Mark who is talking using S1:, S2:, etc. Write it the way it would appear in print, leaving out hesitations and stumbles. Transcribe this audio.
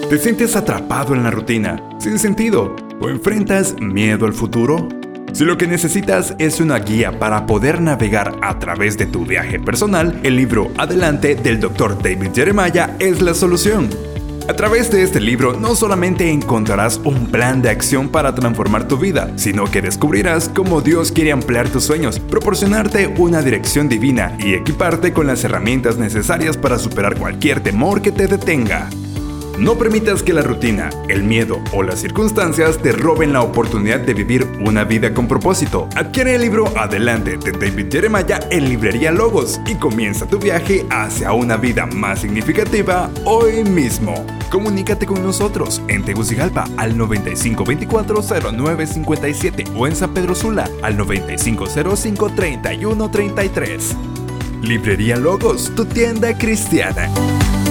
S1: ¿Te sientes atrapado en la rutina, sin sentido, o enfrentas miedo al futuro? Si lo que necesitas es una guía para poder navegar a través de tu viaje personal, el libro Adelante del Dr. David Jeremiah es la solución. A través de este libro no solamente encontrarás un plan de acción para transformar tu vida, sino que descubrirás cómo Dios quiere ampliar tus sueños, proporcionarte una dirección divina y equiparte con las herramientas necesarias para superar cualquier temor que te detenga. No permitas que la rutina, el miedo o las circunstancias te roben la oportunidad de vivir una vida con propósito. Adquiere el libro Adelante de David Jeremiah en Librería Logos y comienza tu viaje hacia una vida más significativa hoy mismo. Comunícate con nosotros en Tegucigalpa al 9524-0957 o en San Pedro Sula al 9505-3133. Librería Logos, tu tienda cristiana.